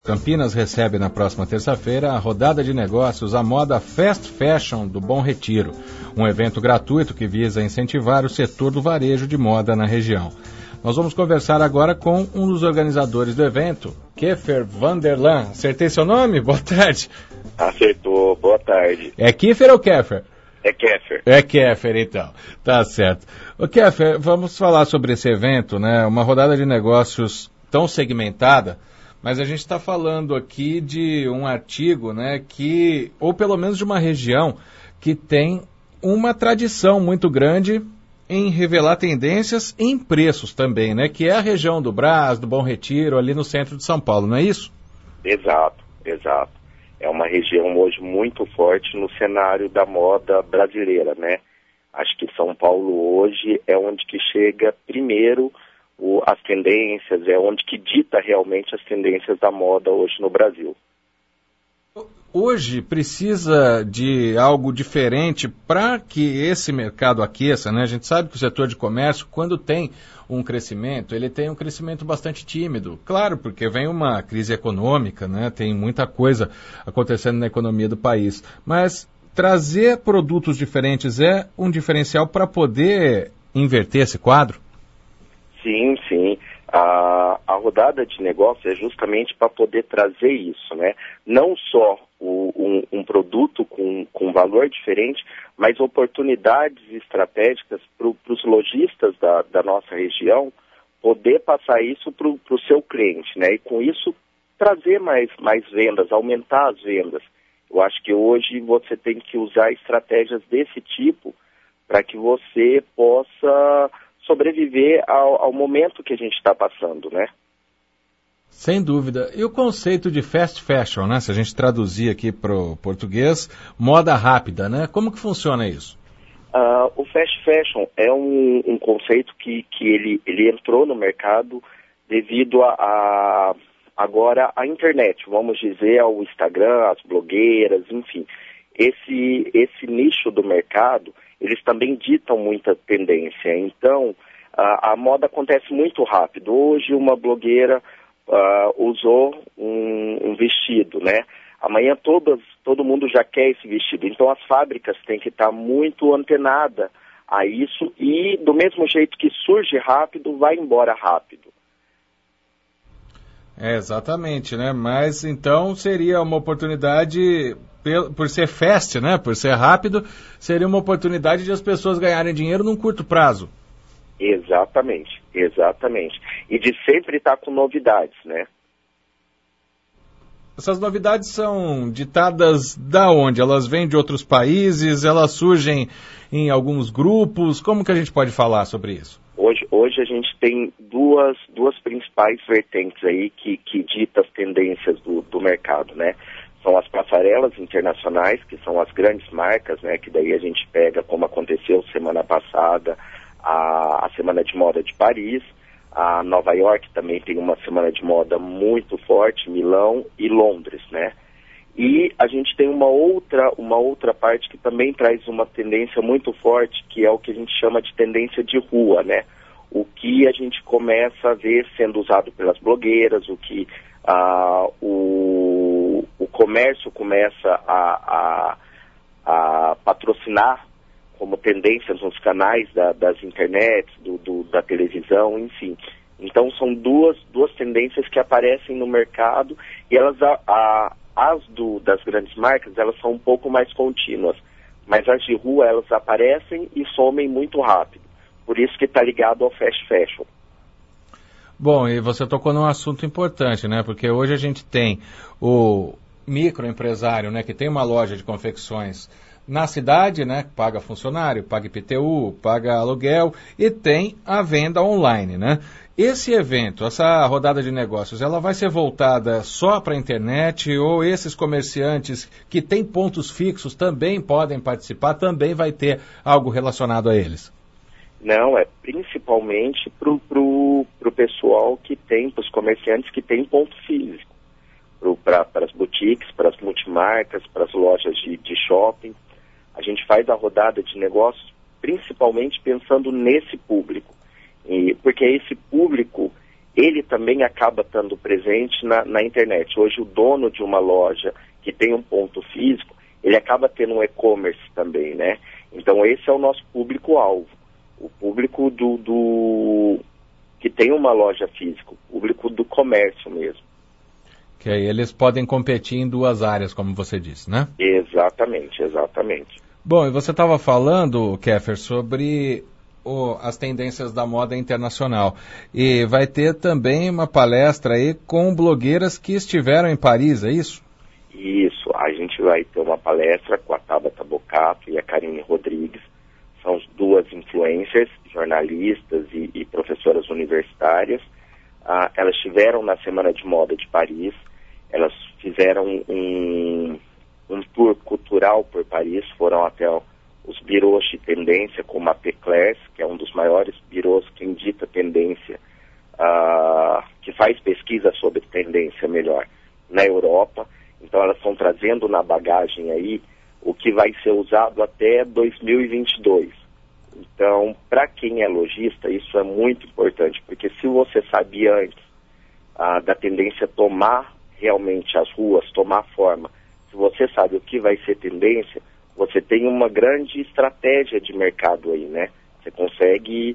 Campinas recebe na próxima terça-feira a rodada de negócios, a moda Fast Fashion do Bom Retiro, um evento gratuito que visa incentivar o setor do varejo de moda na região. Nós vamos conversar agora com um dos organizadores do evento, Kiefer Vanderlan. Acertei seu nome? Boa tarde. Acertou, boa tarde. É Kiefer ou Kiefer? É Kiefer. É Kiefer, então. Tá certo. Ô Kiefer, vamos falar sobre esse evento, né? Uma rodada de negócios tão segmentada, mas a gente está falando aqui de um artigo, né, ou pelo menos de uma região, que tem uma tradição muito grande em revelar tendências em preços também, né? Que é a região do Brás, do Bom Retiro, ali no centro de São Paulo, não é isso? Exato. É uma região hoje muito forte no cenário da moda brasileira, né? Acho que São Paulo hoje é onde que chega primeiro as tendências, é onde que dita realmente as tendências da moda hoje no Brasil. Hoje precisa de algo diferente para que esse mercado aqueça, né? A gente sabe que o setor de comércio, quando tem um crescimento, ele tem um crescimento bastante tímido. Claro, porque vem uma crise econômica, né? Tem muita coisa acontecendo na economia do país. Mas trazer produtos diferentes é um diferencial para poder inverter esse quadro? Sim. A rodada de negócio é justamente para poder trazer isso, né? Não só um produto com valor diferente, mas oportunidades estratégicas para os lojistas da nossa região poder passar isso para o seu cliente, né? E com isso trazer mais vendas, aumentar as vendas. Eu acho que hoje você tem que usar estratégias desse tipo para que você possa sobreviver ao momento que a gente está passando, né? Sem dúvida. E o conceito de fast fashion, né? Se a gente traduzir aqui para o português, moda rápida, né? Como que funciona isso? O fast fashion é um conceito que ele entrou no mercado devido agora à internet, vamos dizer, ao Instagram, às blogueiras, enfim. Esse nicho do mercado, eles também ditam muita tendência. Então, a moda acontece muito rápido. Hoje, uma blogueira usou um vestido, né? Amanhã todo mundo já quer esse vestido. Então, as fábricas têm que estar muito antenadas a isso e, do mesmo jeito que surge rápido, vai embora rápido. Exatamente, né? Mas, então, seria uma oportunidade, por ser fast, né? Por ser rápido, seria uma oportunidade de as pessoas ganharem dinheiro num curto prazo. Exatamente. E de sempre estar com novidades, né? Essas novidades são ditadas da onde? Elas vêm de outros países? Elas surgem em alguns grupos? Como que a gente pode falar sobre isso? Hoje a gente tem duas principais vertentes aí que ditam as tendências do mercado, né? São as passarelas internacionais, que são as grandes marcas, né? Que daí a gente pega, como aconteceu semana passada, a Semana de Moda de Paris. A Nova York também tem uma semana de moda muito forte, Milão e Londres, né? E a gente tem uma outra parte que também traz uma tendência muito forte, que é o que a gente chama de tendência de rua, né? O que a gente começa a ver sendo usado pelas blogueiras, o que o comércio começa a patrocinar como tendências nos canais das internets, da televisão, enfim. Então são duas tendências que aparecem no mercado e elas, das grandes marcas, elas são um pouco mais contínuas. Mas as de rua, elas aparecem e somem muito rápido. Por isso que está ligado ao fast fashion. Bom, e você tocou num assunto importante, né? Porque hoje a gente tem o microempresário, né? Que tem uma loja de confecções na cidade, né, paga funcionário, paga IPTU, paga aluguel e tem a venda online, né? Esse evento, essa rodada de negócios, ela vai ser voltada só para a internet ou esses comerciantes que têm pontos fixos também podem participar, também vai ter algo relacionado a eles? Não, é principalmente pro pessoal que tem, para os comerciantes que têm ponto físico, para as boutiques, para as multimarcas, para as lojas de shopping. A gente faz a rodada de negócios principalmente pensando nesse público, porque esse público ele também acaba estando presente na internet. Hoje o dono de uma loja que tem um ponto físico, ele acaba tendo um e-commerce também, né? Então esse é o nosso público-alvo, o público que tem uma loja física, o público do comércio mesmo. Que aí eles podem competir em duas áreas, como você disse, né? Exatamente, exatamente. Bom, e você estava falando, Kéfer, sobre as tendências da moda internacional. E vai ter também uma palestra aí com blogueiras que estiveram em Paris, é isso? Isso, a gente vai ter uma palestra com a Tabata Bocato e a Karine Rodrigues. São duas influencers, jornalistas e professoras universitárias. Elas estiveram na Semana de Moda de Paris. Elas fizeram um tour cultural por Paris, foram até os birôs de tendência, como a Peclers, que é um dos maiores birôs que indica tendência, que faz pesquisa sobre tendência melhor na Europa. Então elas estão trazendo na bagagem aí o que vai ser usado até 2022. Então, para quem é lojista, isso é muito importante, porque se você sabia antes da tendência tomar realmente as ruas, tomar forma, se você sabe o que vai ser tendência, você tem uma grande estratégia de mercado aí, né? Você consegue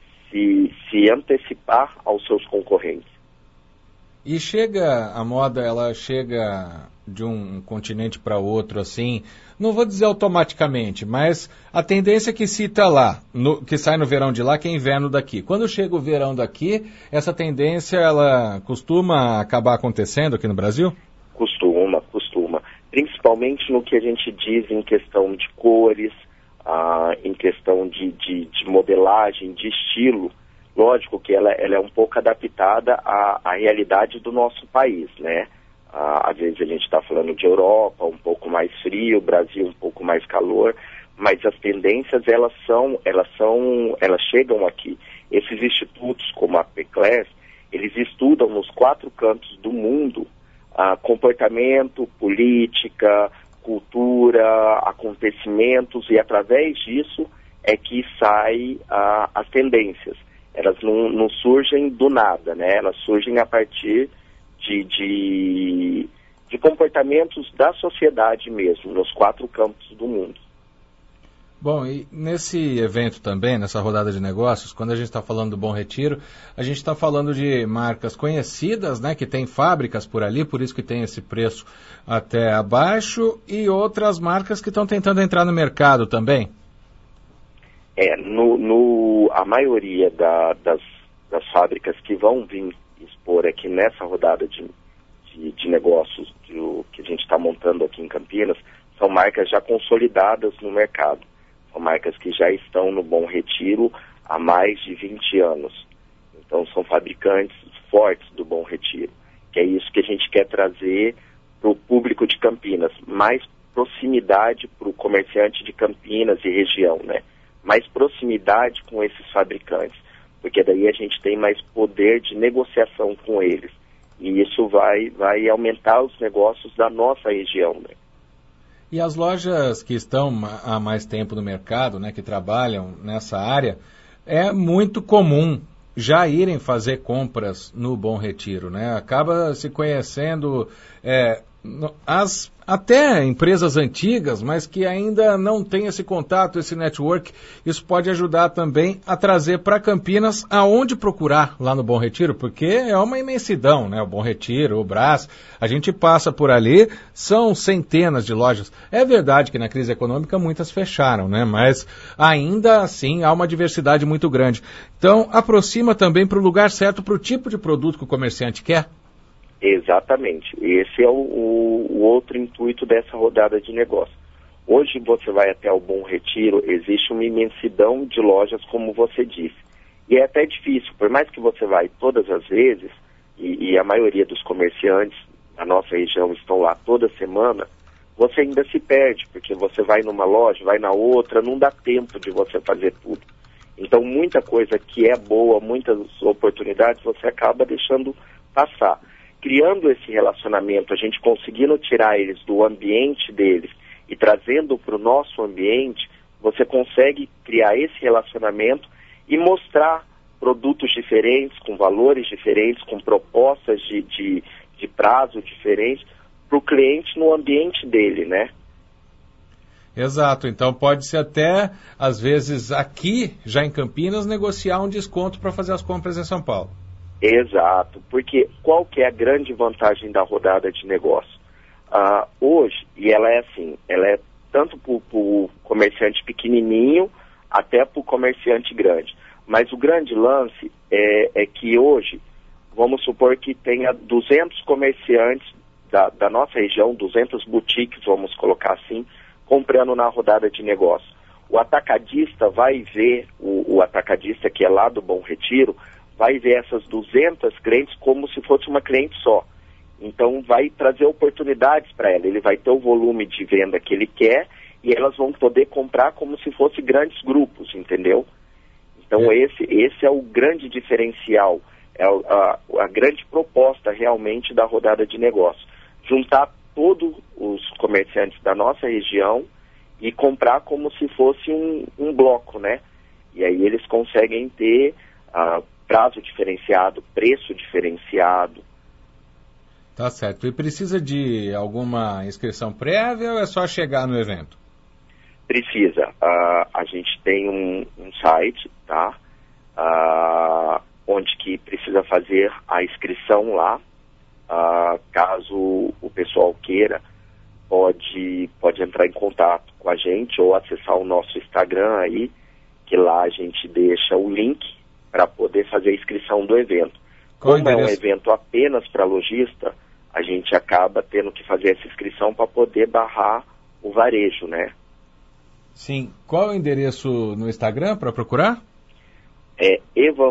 se antecipar aos seus concorrentes. E a moda, ela chega de um continente para outro, assim, não vou dizer automaticamente, mas a tendência que cita lá, que sai no verão de lá, que é inverno daqui. Quando chega o verão daqui, essa tendência, ela costuma acabar acontecendo aqui no Brasil? Costuma. Principalmente no que a gente diz em questão de cores, em questão de modelagem, de estilo. Lógico que ela é um pouco adaptada à realidade do nosso país, né? Às vezes a gente está falando de Europa, um pouco mais frio, Brasil um pouco mais calor, mas as tendências elas chegam aqui. Esses institutos, como a Peclers, eles estudam nos 4 cantos do mundo comportamento, política, cultura, acontecimentos, e através disso é que saem as tendências. Elas não surgem do nada, né? Elas surgem a partir de comportamentos da sociedade mesmo, nos 4 campos do mundo. Bom, e nesse evento também, nessa rodada de negócios, quando a gente está falando do Bom Retiro, a gente está falando de marcas conhecidas, né, que tem fábricas por ali, por isso que tem esse preço até abaixo, e outras marcas que estão tentando entrar no mercado também. A maioria das fábricas que vão vir expor aqui nessa rodada de negócios que a gente está montando aqui em Campinas, são marcas já consolidadas no mercado. São marcas que já estão no Bom Retiro há mais de 20 anos. Então são fabricantes fortes do Bom Retiro. Que é isso que a gente quer trazer para o público de Campinas. Mais proximidade para o comerciante de Campinas e região, né? Mais proximidade com esses fabricantes. Porque daí a gente tem mais poder de negociação com eles. E isso vai aumentar os negócios da nossa região, né? E as lojas que estão há mais tempo no mercado, né, que trabalham nessa área, é muito comum já irem fazer compras no Bom Retiro, né? Acaba se conhecendo até empresas antigas, mas que ainda não têm esse contato, esse network. Isso pode ajudar também a trazer para Campinas aonde procurar lá no Bom Retiro, porque é uma imensidão, né? O Bom Retiro, o Brás, a gente passa por ali, são centenas de lojas. É verdade que na crise econômica muitas fecharam, né? Mas ainda assim há uma diversidade muito grande. Então aproxima também para o lugar certo, para o tipo de produto que o comerciante quer. Exatamente. Esse é o outro intuito dessa rodada de negócio. Hoje você vai até o Bom Retiro, existe uma imensidão de lojas, como você disse. E é até difícil, por mais que você vai todas as vezes, e a maioria dos comerciantes na nossa região estão lá toda semana, você ainda se perde, porque você vai numa loja, vai na outra, não dá tempo de você fazer tudo. Então muita coisa que é boa, muitas oportunidades, você acaba deixando passar. Criando esse relacionamento, a gente conseguindo tirar eles do ambiente deles e trazendo para o nosso ambiente, você consegue criar esse relacionamento e mostrar produtos diferentes, com valores diferentes, com propostas de prazo diferentes para o cliente no ambiente dele, né? Exato, então pode ser até, às vezes, aqui, já em Campinas, negociar um desconto para fazer as compras em São Paulo. Exato, porque qual que é a grande vantagem da rodada de negócio? Hoje, e ela é assim, ela é tanto para o comerciante pequenininho até para o comerciante grande. Mas o grande lance é que hoje, vamos supor que tenha 200 comerciantes da nossa região, 200 boutiques, vamos colocar assim, comprando na rodada de negócio. O atacadista vai ver, o atacadista que é lá do Bom Retiro, vai ver essas 200 clientes como se fosse uma cliente só. Então vai trazer oportunidades para ela, ele vai ter o volume de venda que ele quer e elas vão poder comprar como se fossem grandes grupos, entendeu? Então esse é o grande diferencial, é a grande proposta realmente da rodada de negócio. Juntar todos os comerciantes da nossa região e comprar como se fosse um bloco, né? E aí eles conseguem ter prazo diferenciado, preço diferenciado. Tá certo. E precisa de alguma inscrição prévia ou é só chegar no evento? Precisa. A gente tem um site, tá? Onde que precisa fazer a inscrição lá. Caso o pessoal queira, pode entrar em contato com a gente ou acessar o nosso Instagram aí, que lá a gente deixa o link para poder fazer a inscrição do evento. Como é um evento apenas para lojista, a gente acaba tendo que fazer essa inscrição para poder barrar o varejo, né? Sim. Qual é o endereço no Instagram para procurar? É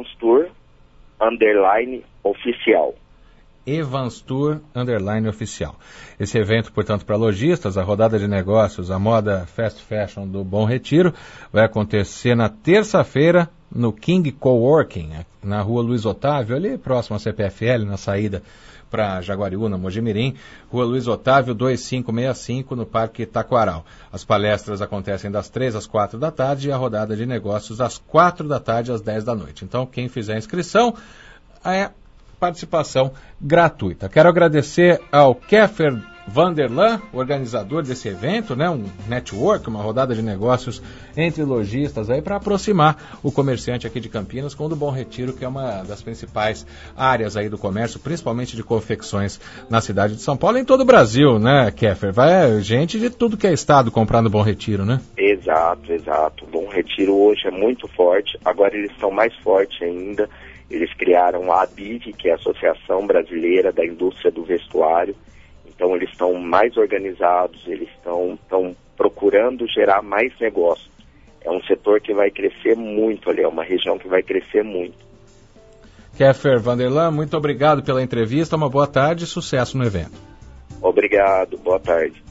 evanstour_oficial. evanstour_oficial. Esse evento, portanto, para lojistas, a rodada de negócios, a moda fast fashion do Bom Retiro, vai acontecer na terça-feira no King Coworking, na rua Luiz Otávio, ali próximo à CPFL, na saída para Jaguariúna, Mojimirim, rua Luiz Otávio 2565, no Parque Taquaral. As palestras acontecem das 3 às 4 da tarde e a rodada de negócios das 4 da tarde às 10 da noite. Então, quem fizer a inscrição, é participação gratuita. Quero agradecer ao Kéfer Vanderlan, organizador desse evento, né, um network, uma rodada de negócios entre lojistas aí para aproximar o comerciante aqui de Campinas com o do Bom Retiro, que é uma das principais áreas aí do comércio, principalmente de confecções na cidade de São Paulo e em todo o Brasil, né, Kéfer? Vai gente de tudo que é estado comprar no Bom Retiro, né? Exato. O Bom Retiro hoje é muito forte, agora eles estão mais fortes ainda. Eles criaram a ABIV, que é a Associação Brasileira da Indústria do Vestuário. Então eles estão mais organizados, eles estão procurando gerar mais negócio. É um setor que vai crescer muito ali, é uma região que vai crescer muito. Kéfer Vanderlan, muito obrigado pela entrevista, uma boa tarde e sucesso no evento. Obrigado, boa tarde.